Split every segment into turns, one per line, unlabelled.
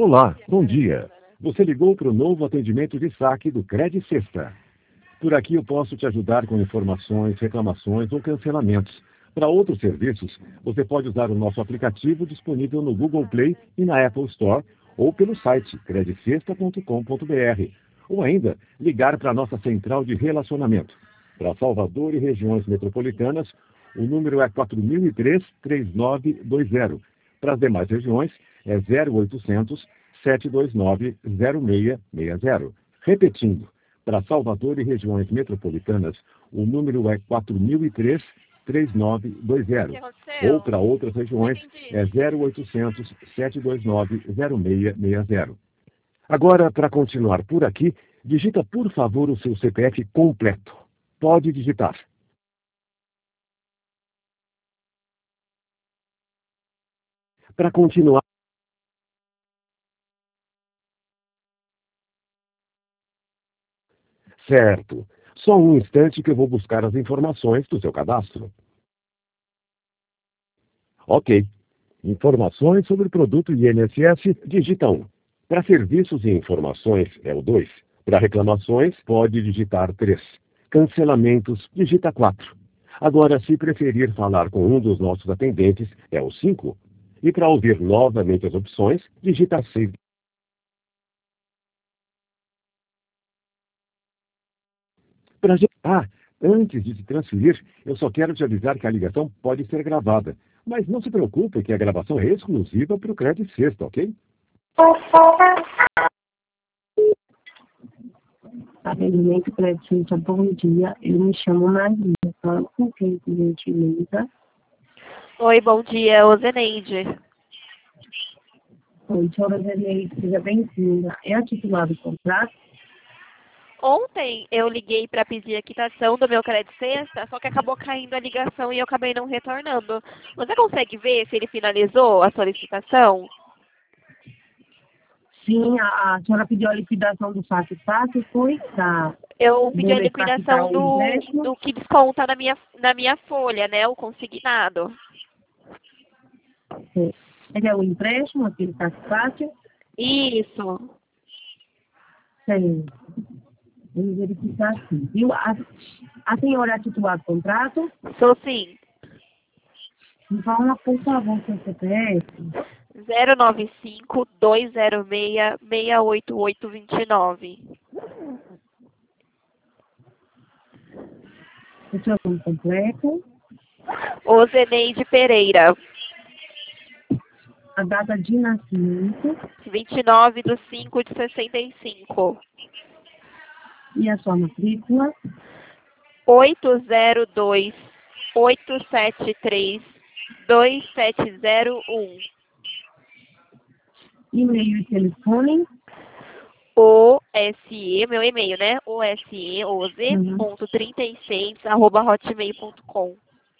Olá, bom dia. Você ligou para o novo atendimento de saque do Cred Sexta. Por aqui eu posso te ajudar com informações, reclamações ou cancelamentos. Para outros serviços, você pode usar o nosso aplicativo disponível no Google Play e na Apple Store ou pelo site credcesta.com.br ou ainda ligar para a nossa central de relacionamento. Para Salvador e regiões metropolitanas, o número é 4003-3920. Para as demais regiões, é 0800 729 0660. Repetindo, para Salvador e regiões metropolitanas, o número é 4003-3920. Ou para outras regiões, é 0800 729 0660. Agora, para continuar por aqui, digita por favor o seu CPF completo. Pode digitar. Para continuar. Certo. Só um instante que eu vou buscar as informações do seu cadastro. Ok. Informações sobre o produto INSS, digita 1. Para serviços e informações, é o 2. Para reclamações, pode digitar 3. Cancelamentos, digita 4. Agora, se preferir falar com um dos nossos atendentes, é o 5. E para ouvir novamente as opções, digita 6. Antes de se transferir, eu só quero te avisar que a ligação pode ser gravada. Mas não se preocupe que a gravação é exclusiva para o Cred Sexta, ok?
Atendimento Cred Sexta, bom dia. Eu me chamo Maria. Falo com quem, por gentileza?
Oi, bom dia, ô Zeneide.
Oi, senhora Zeneide, seja bem-vinda. É a titular do contrato?
Ontem eu liguei para pedir a quitação do meu Cred Sexta, só que acabou caindo a ligação e eu acabei não retornando. Você consegue ver se ele finalizou a solicitação?
Sim, a senhora pediu a liquidação do saque fácil, foi?
Eu pedi a liquidação do que desconta na minha folha, né? O consignado.
Ele é o empréstimo, aquele saque fácil?
Isso.
Sim. Vamos verificar aqui, viu? A senhora é a titular do contrato?
Sou sim.
Então, por favor, seu CPF.
095-206-68829.
O seu nome completo.
Ô Zeneide Pereira.
A data de nascimento.
29/5/65.
E a sua matrícula.
802-873-2701.
E-mail e telefone.
OSE, meu e-mail, né? ose.36@hotmail.com.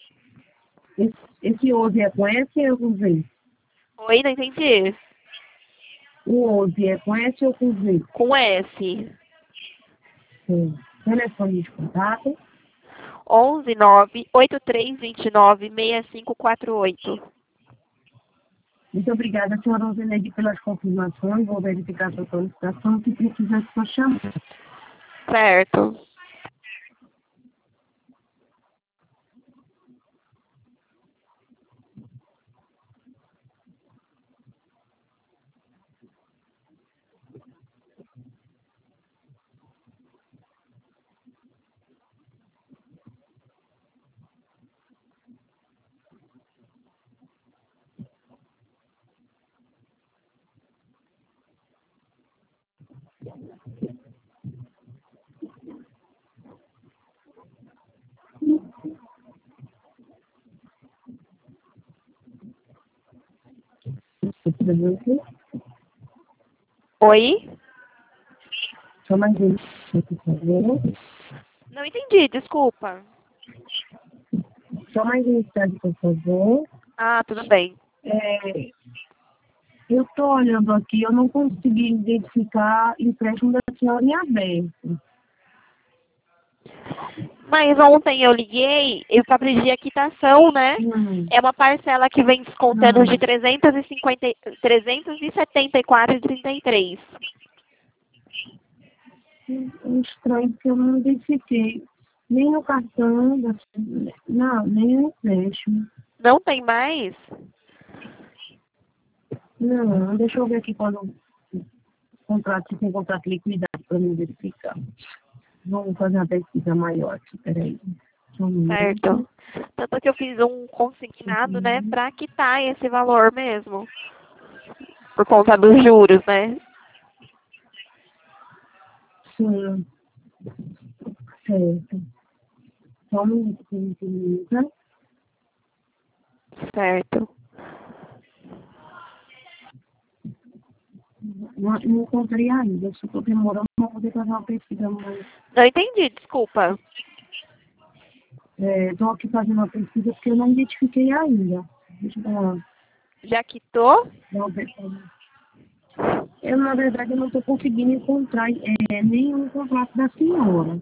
Esse OSE é com S ou com Z?
Oi, não entendi.
O OSE é com S ou com Z?
Com S.
Sim. Telefone de contato.
119-8329-6548.
Muito obrigada, senhora Roseneide, pelas confirmações. Vou verificar a sua solicitação, que precisa de sua chamada.
Certo. Oi?
Só mais um, por favor.
Não entendi, desculpa.
Só mais um instante, por favor.
Ah, tudo bem.
Eu estou olhando aqui, eu não consegui identificar empréstimo da senhora em aberto.
Mas ontem eu liguei para pedir a quitação, né? É uma parcela que vem descontando de 374,33.
É estranho, porque eu não identifiquei nem no cartão, não, nem no empréstimo.
Não tem mais?
Não, deixa eu ver aqui quando o contrato, se tem contrato liquidado para me verificar. Vamos fazer uma pesquisa maior aqui, peraí.
Certo. Tanto que eu fiz um consignado, né, para quitar esse valor mesmo. Por conta dos juros, né?
Sim. Certo. Só um minuto que me utiliza.
Certo.
Não encontrei ainda, eu só estou demorando para poder fazer uma pesquisa mais.
Não entendi, desculpa.
Estou aqui fazendo uma pesquisa porque eu não identifiquei ainda. Deixa eu dar uma.
Já quitou?
Eu, na verdade, eu não estou conseguindo encontrar nenhum contrato da senhora.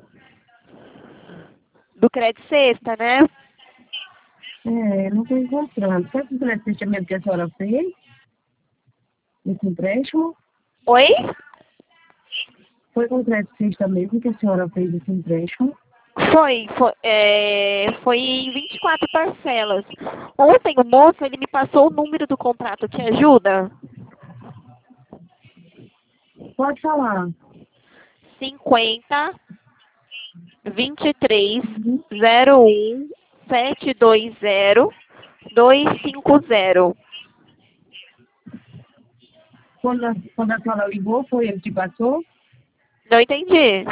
Do crédito sexta, né?
Não estou encontrando. Foi com o crédito mesmo que a senhora fez? Esse empréstimo?
Oi?
Foi com o crédito sexta mesmo que a senhora fez esse empréstimo?
Foi em 24 parcelas. Ontem o moço, ele me passou o número do contrato. Te ajuda?
Pode falar.
50 23 01 720 250.
Quando a senhora ligou, foi ele que passou?
Não entendi.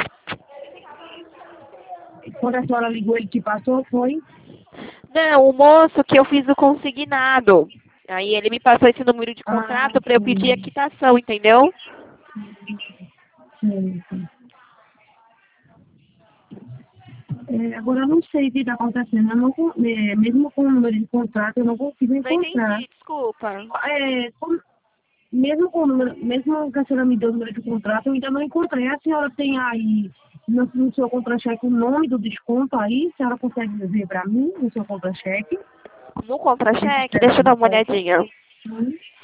Quando a senhora ligou, ele que passou, foi?
Não, o moço que eu fiz o consignado. Aí ele me passou esse número de contrato para eu pedir a quitação, entendeu?
Sim. Agora eu não sei o que está acontecendo. Eu não, mesmo com o número de contrato, eu não consigo
Não
encontrar.
entendi, desculpa.
Mesmo com o número, mesmo que a senhora me deu o número de contrato, eu ainda não encontrei. A senhora tem aí no seu contra-cheque o nome do desconto aí? A senhora consegue ver para mim no seu contra-cheque?
No contra-cheque, deixa eu dar uma olhadinha.